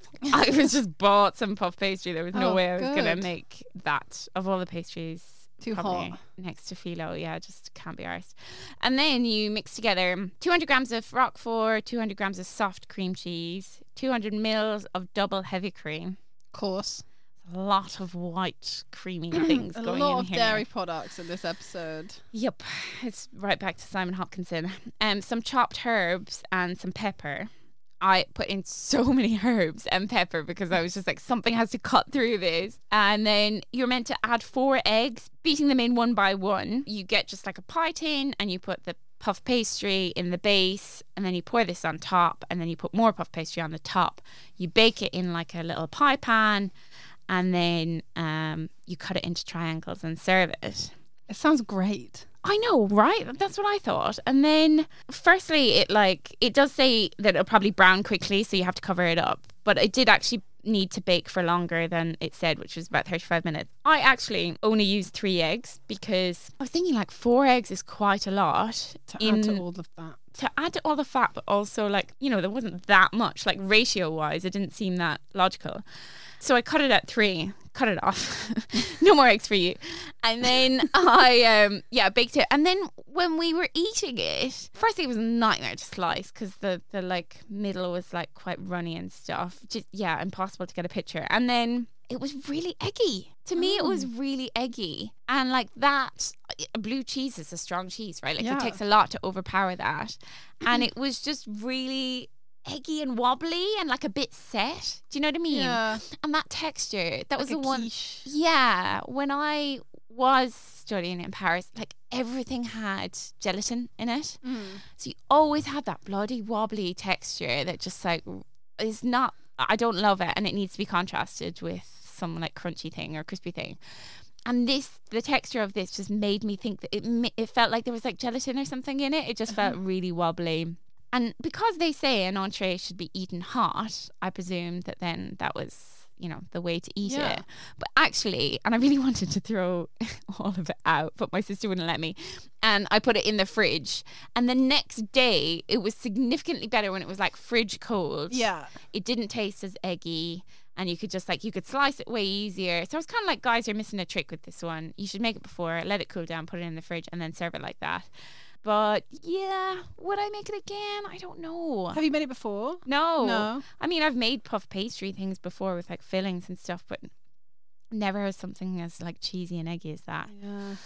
I was just bought some puff pastry. There was no way I was going to make that. Of all the pastries, too hot next to phyllo, just can't be arsed. And then you mix together 200 grams of Roquefort, 200 grams of soft cream cheese, 200 mils of double heavy cream. Of course. A lot of white creamy things going in here. A lot of dairy products in this episode. Yep, it's right back to Simon Hopkinson. Some chopped herbs and some pepper. I put in so many herbs and pepper because I was just like, something has to cut through this. And then you're meant to add 4 eggs, beating them in one by one. You get just like a pie tin and you put the puff pastry in the base and then you pour this on top and then you put more puff pastry on the top. You bake it in like a little pie pan and then you cut it into triangles and serve it. It sounds great. I know, right? That's what I thought. And then firstly, it does say that it'll probably brown quickly, so you have to cover it up. But it did actually need to bake for longer than it said, which was about 35 minutes. I actually only used 3 eggs because I was thinking like 4 eggs is quite a lot. To add to all of that. To add to all the fat, but also there wasn't that much. Like ratio-wise, it didn't seem that logical. So I cut it at 3, cut it off. No more eggs for you. And then I, baked it. And then when we were eating it, firstly it was a nightmare to slice because the middle was like quite runny and stuff. Just, impossible to get a picture. And then it was really eggy. To me, it was really eggy. And like that, blue cheese is a strong cheese, right? Like it takes a lot to overpower that. And it was just really eggy and wobbly and like a bit set. Do you know what I mean? Yeah. And that texture, that was like the one. Quiche. Yeah. When I was studying in Paris, like everything had gelatin in it. So you always had that bloody wobbly texture that just like is not, I don't love it, and it needs to be contrasted with some like crunchy thing or crispy thing. And the texture of this just made me think that it felt like there was like gelatin or something in it. It just felt really wobbly. And because they say an entree should be eaten hot, I presumed that then that was, the way to eat it. But actually, and I really wanted to throw all of it out, but my sister wouldn't let me. And I put it in the fridge. And the next day, it was significantly better when it was like fridge cold. Yeah. It didn't taste as eggy. And you could just you could slice it way easier. So I was kind of like, guys, you're missing a trick with this one. You should make it before, let it cool down, put it in the fridge, and then serve it like that. But yeah, would I make it again? I don't know. Have you made it before? No. I mean, I've made puff pastry things before with like fillings and stuff, but never as something as like cheesy and eggy as that. Yeah.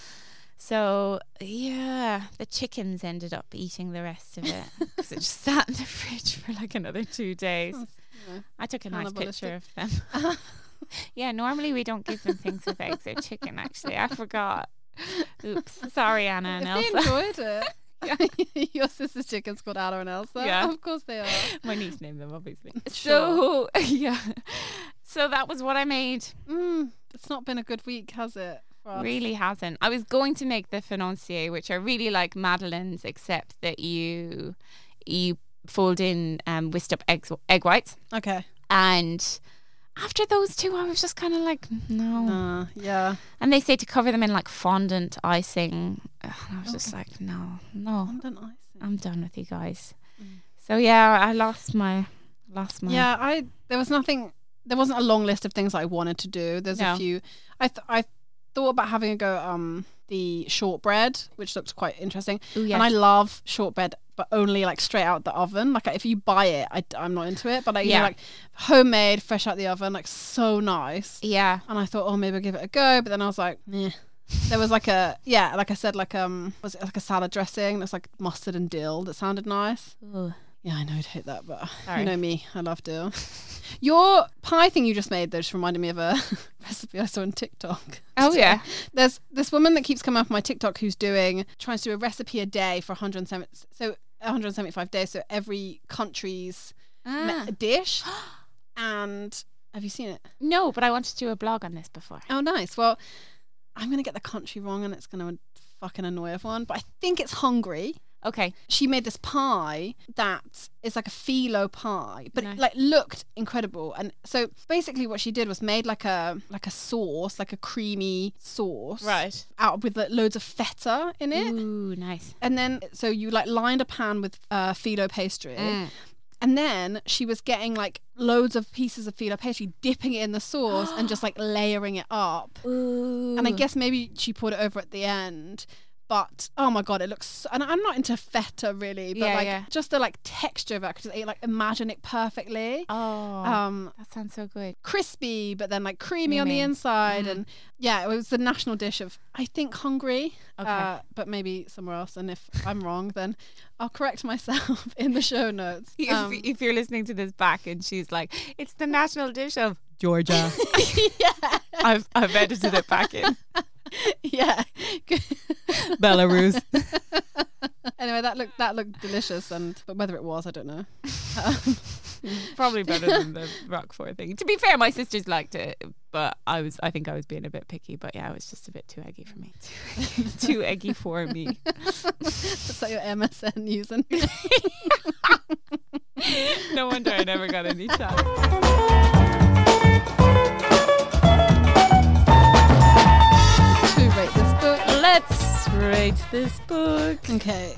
So yeah, the chickens ended up eating the rest of it because it just sat in the fridge for like another 2 days. I took a nice picture of them. Yeah, normally we don't give them things with eggs or chicken. Actually, I forgot. Oops, sorry, Anna and Elsa. They enjoyed it. Your sister's chicken's called Anna and Elsa. Yeah, of course they are. My niece named them, obviously. Sure. So yeah, so that was what I made. It's not been a good week, has it? Really hasn't. I was going to make the financier, which are really like madeleines, except that you fold in whisked up egg whites. Okay. And after those 2, I was just kind of like, no. Yeah. And they say to cover them in like fondant icing. And I was just like, no. Fondant icing. I'm done with you guys. So yeah, I lost my. Yeah, there wasn't a long list of things I wanted to do. There's a few. I thought about having a go the shortbread, which looked quite interesting. Ooh, yes. And I love shortbread, but only like straight out the oven. Like if you buy it, I'm not into it. But like homemade, fresh out the oven, like so nice. Yeah. And I thought, maybe I'll give it a go. But then I was like, nah. There was like like I said, like was it like a salad dressing? That's like mustard and dill. That sounded nice. Ooh. Yeah, I know I'd hate that, but Sorry. You know me, I love dill. Your pie thing you just made though just reminded me of a recipe I saw on TikTok. Oh yeah. There's this woman that keeps coming up on my TikTok who's trying to do a recipe a day for 175 days, so every country's dish. And have you seen it? No, but I wanted to do a blog on this before. Oh nice. Well, I'm gonna get the country wrong and it's gonna fucking annoy everyone, but I think it's Hungary. Okay. She made this pie that is like a phyllo pie, but Nice. it like looked incredible. And so basically what she did was made like a sauce, like a creamy sauce. Right. Out with like, loads of feta in it. Ooh, nice. And then, so you like lined a pan with phyllo pastry. And then she was getting like loads of pieces of phyllo pastry, dipping it in the sauce and just like layering it up. Ooh. And I guess maybe she poured it over at the end. But oh my God, it looks so, and I'm not into feta really, but just the like texture of it, I could just imagine it perfectly. Oh, that sounds so good. Crispy, but then like creamy on the inside. And yeah, it was the national dish of, I think, Hungary, but maybe somewhere else. And if I'm wrong, then I'll correct myself in the show notes. If you're listening to this back and she's like, it's the national dish of Georgia. Yeah. I've edited it back in. Yeah. Belarus. Anyway, that looked delicious, but whether it was, I don't know. Probably better than the Roquefort thing. To be fair, my sisters liked it, but I think I was being a bit picky. But yeah, it was just a bit too eggy for me. Too eggy for me. Is that your MSN using? No wonder I never got any chat. Rate this book. Let's rate this book. Okay.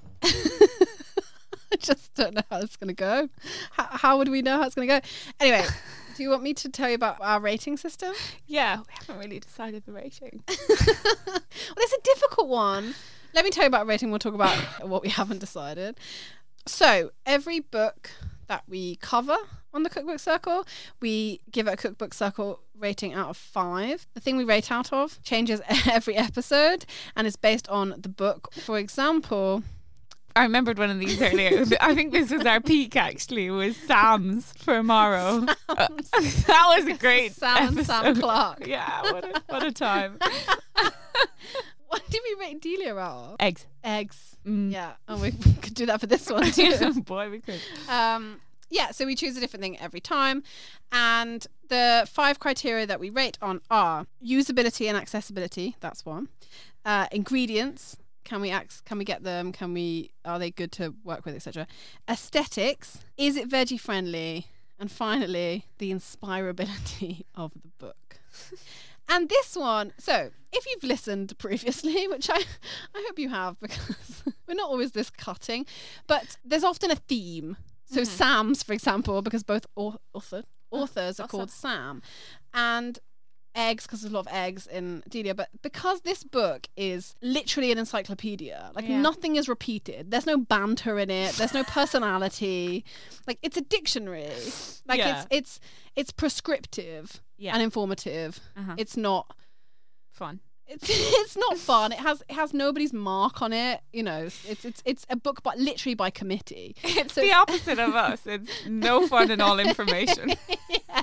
I just don't know how it's going to go. How would we know how it's going to go? Anyway, do you want me to tell you about our rating system? Yeah, we haven't really decided the rating. Well, it's a difficult one. Let me tell you about rating. We'll talk about what we haven't decided. So every book that we cover on the Cookbook Circle, we give it a Cookbook Circle rating out of 5. The thing we rate out of changes every episode and is based on the book. For example, I remembered one of these earlier. I think this was our peak, actually, was Sam's for Morrow. That was a great Sam and Sam episode. Clark. Yeah, what a time. What did we rate Delia out of? Eggs. Yeah, and we could do that for this one too. Boy, we could. Yeah, so we choose a different thing every time. And the 5 criteria that we rate on are usability and accessibility. That's one. Ingredients. Can we get them? Are they good to work with, etc. Aesthetics. Is it veggie friendly? And finally, the inspirability of the book. And this one, so if you've listened previously, which I hope you have, because we're not always this cutting, but there's often a theme. So Sam's, for example, because both authors are called Sam, and eggs, because there's a lot of eggs in Delia, but because this book is literally an encyclopedia, like nothing is repeated. There's no banter in it. There's no personality. Like it's a dictionary. Like it's prescriptive and informative. It's not fun. It's not fun. It has nobody's mark on it. You know, it's a book, but literally by committee. It's the opposite of us. It's no fun and all information. Yeah.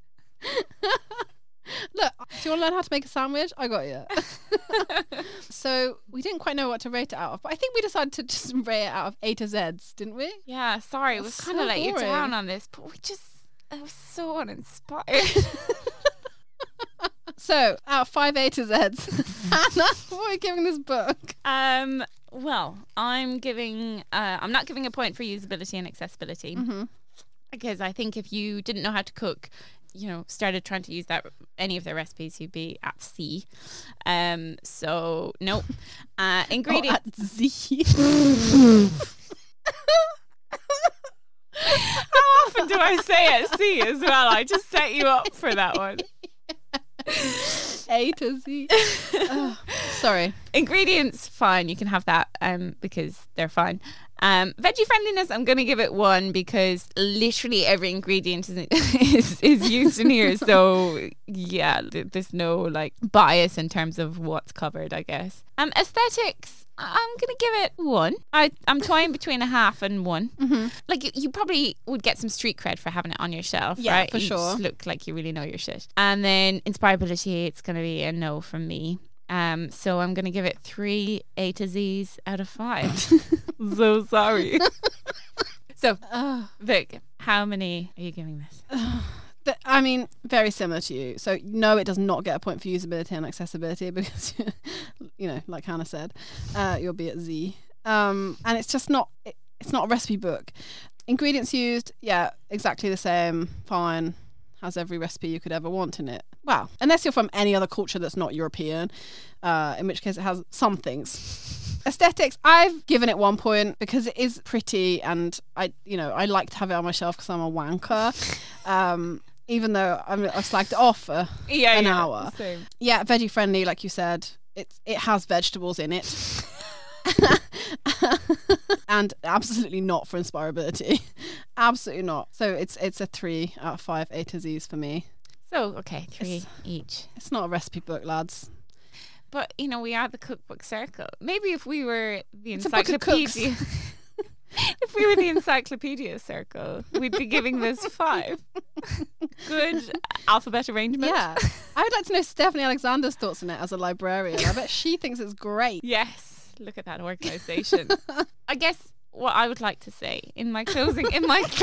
Look, do you want to learn how to make a sandwich? I got you. So we didn't quite know what to rate it out of, but I think we decided to just rate it out of A to Z's, didn't we? Yeah, sorry, That's we kind of so let you boring. down on this, but I was so uninspired. So out of 5 A to Z's, Hannah, what are we giving this book? Well, I'm not giving a point for usability and accessibility, because I think if you didn't know how to cook, started trying to use any of their recipes, you'd be at C. So nope. Ingredient At Z. How often do I say at C as well? I just set you up for that one. A to Z. Oh, sorry. Ingredients, fine, you can have that because they're fine. Veggie friendliness, I'm going to give it 1 because literally every ingredient is used in here. So yeah, there's no like bias in terms of what's covered, I guess. Aesthetics, I'm going to give it 1. I'm toying between a half and 1. Like you probably would get some street cred for having it on your shelf, right? For sure. You just look like you really know your shit. And then inspirability, it's going to be a no from me. So I'm going to give it 3 A to Z's out of 5. So sorry. So, Vic, how many are you giving this? I mean, very similar to you. So no, it does not get a point for usability and accessibility because, like Hannah said, you'll be at Z. And it's just not. It's not a recipe book. Ingredients used, yeah, exactly the same. Fine. Has every recipe you could ever want in it. Well, unless you're from any other culture that's not European, in which case it has some things. Aesthetics, I've given it 1 point because it is pretty, and I like to have it on my shelf because I'm a wanker. Even though I slagged it off for an hour. Same. Yeah, veggie friendly, like you said. It has vegetables in it. And absolutely not for inspirability. Absolutely not. So it's a 3 out of 5 A to Z's for me. So, okay, 3 each. It's not a recipe book, lads. But, we are the cookbook circle. Maybe if we were the It's a book of cooks. encyclopedia... If we were the encyclopedia circle, we'd be giving this 5. Good alphabet arrangement. Yeah. I would like to know Stephanie Alexander's thoughts on it as a librarian. I bet she thinks it's great. Yes. Look at that organisation. I guess what I would like to say in my closing remarks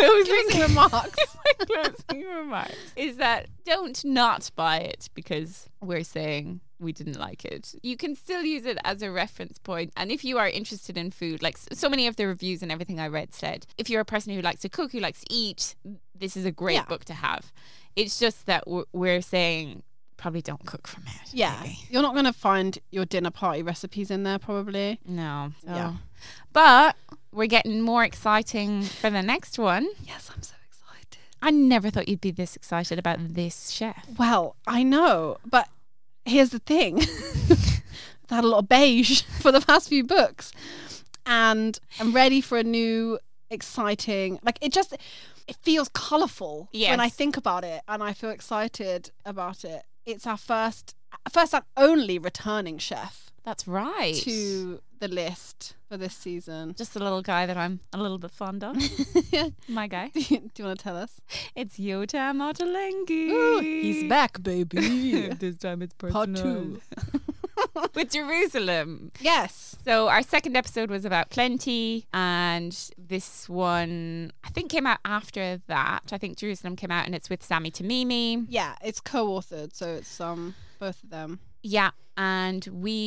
is that don't not buy it because we're saying we didn't like it. You can still use it as a reference point. And if you are interested in food, like so many of the reviews and everything I read said, if you're a person who likes to cook, who likes to eat, this is a great book to have. It's just that we're saying probably don't cook from it. Yeah. Maybe. You're not going to find your dinner party recipes in there probably. No. So. Yeah. But we're getting more exciting for the next one. Yes, I'm so excited. I never thought you'd be this excited about this chef. Well, I know, but here's the thing. I've had a lot of beige for the past few books, and I'm ready for a new, exciting, it feels colourful when I think about it, and I feel excited about it. It's our first and only returning chef. That's right. To the list for this season. Just a little guy that I'm a little bit fond of. My guy. Do you want to tell us? It's Yotam Ottolenghi. Ooh, he's back, baby. This time it's personal. Part 2. With Jerusalem. Yes. So our second episode was about plenty, and this one I think came out after that. I think Jerusalem came out, and it's with Sami Tamimi. Yeah, it's co-authored, so it's both of them. Yeah, and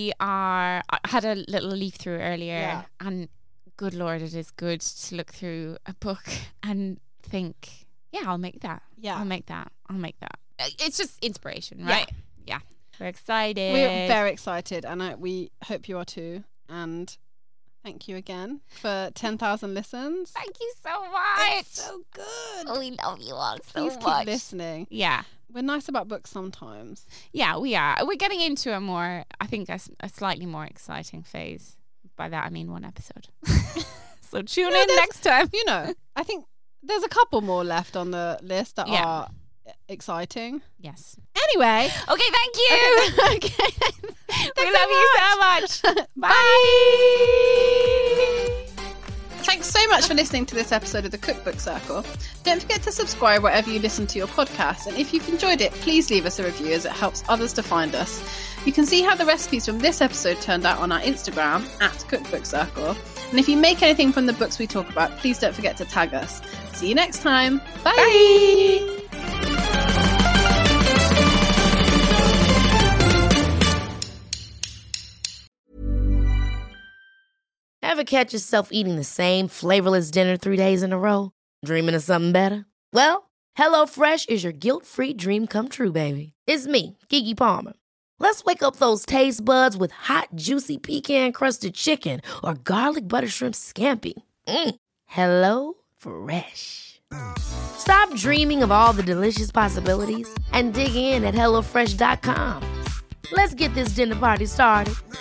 I had a little leaf through earlier, and good Lord, it is good to look through a book and think, I'll make that. Yeah, I'll make that. It's just inspiration, right? Yeah. We're excited. We're very excited, and we hope you are too. And thank you again for 10,000 listens. Thank you so much. It's so good. We love you all so much. Please keep listening. Yeah. We're nice about books sometimes. Yeah, we are. We're getting into a slightly more exciting phase. By that, I mean 1 episode. So tune in next time. I think there's a couple more left on the list that are exciting. Yes. Anyway. Okay, thank you. Okay. We love you so much. Bye. Thanks so much for listening to this episode of the Cookbook Circle. Don't forget to subscribe wherever you listen to your podcast, and if you've enjoyed it, please leave us a review as it helps others to find us. You can see how the recipes from this episode turned out on our Instagram @Cookbook Circle, and if you make anything from the books we talk about, please don't forget to tag us. See you next time. Bye. Bye. Ever catch yourself eating the same flavorless dinner 3 days in a row? Dreaming of something better? Well, HelloFresh is your guilt-free dream come true, baby. It's me, Keke Palmer. Let's wake up those taste buds with hot, juicy pecan-crusted chicken or garlic butter shrimp scampi. Hello Fresh. Stop dreaming of all the delicious possibilities and dig in at HelloFresh.com. Let's get this dinner party started.